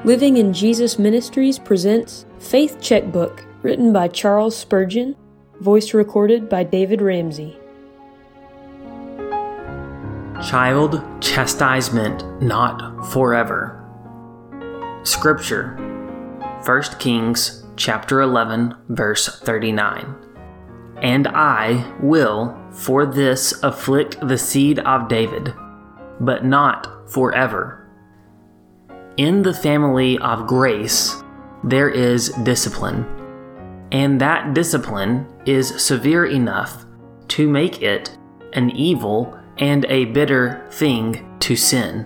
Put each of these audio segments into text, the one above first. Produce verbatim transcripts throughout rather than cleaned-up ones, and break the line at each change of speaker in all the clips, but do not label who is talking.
Living in Jesus Ministries presents Faith Checkbook, written by Charles Spurgeon, voice recorded by David Ramsey.
Child chastisement not forever. Scripture, First Kings chapter eleven, verse thirty-nine. And I will for this afflict the seed of David, but not forever. In the family of grace, there is discipline, and that discipline is severe enough to make it an evil and a bitter thing to sin.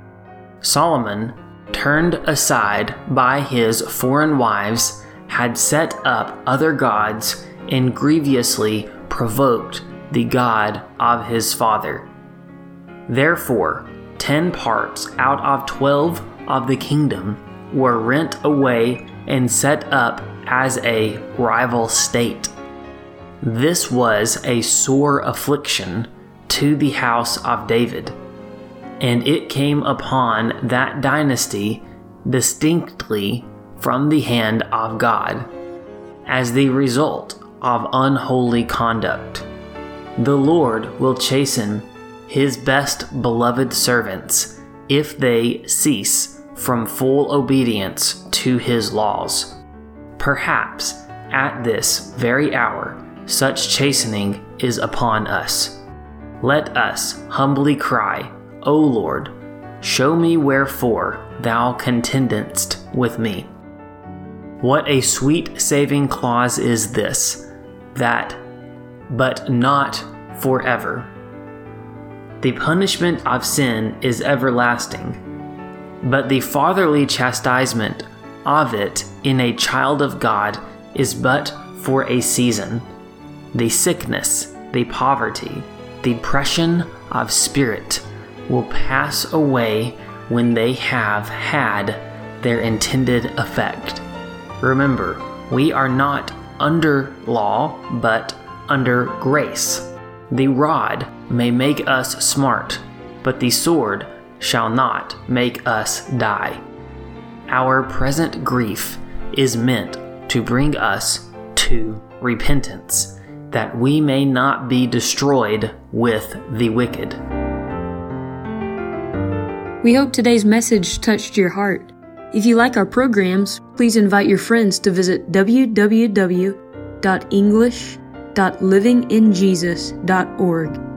Solomon, turned aside by his foreign wives, had set up other gods and grievously provoked the God of his father. Therefore, ten parts out of twelve of the kingdom were rent away and set up as a rival state. This was a sore affliction to the house of David, and it came upon that dynasty distinctly from the hand of God, as the result of unholy conduct. The Lord will chasten his best beloved servants if they cease from full obedience to his laws. Perhaps at this very hour such chastening is upon us. Let us humbly cry, O Lord, show me wherefore thou contendest with me. What a sweet saving clause is this, that, but not forever. The punishment of sin is everlasting, but the fatherly chastisement of it in a child of God is but for a season. The sickness, the poverty, the depression of spirit will pass away when they have had their intended effect. Remember, we are not under law, but under grace. The rod may make us smart, but the sword shall not make us die. Our present grief is meant to bring us to repentance, that we may not be destroyed with the wicked.
We hope today's message touched your heart. If you like our programs, please invite your friends to visit w w w dot english dot living in jesus dot org.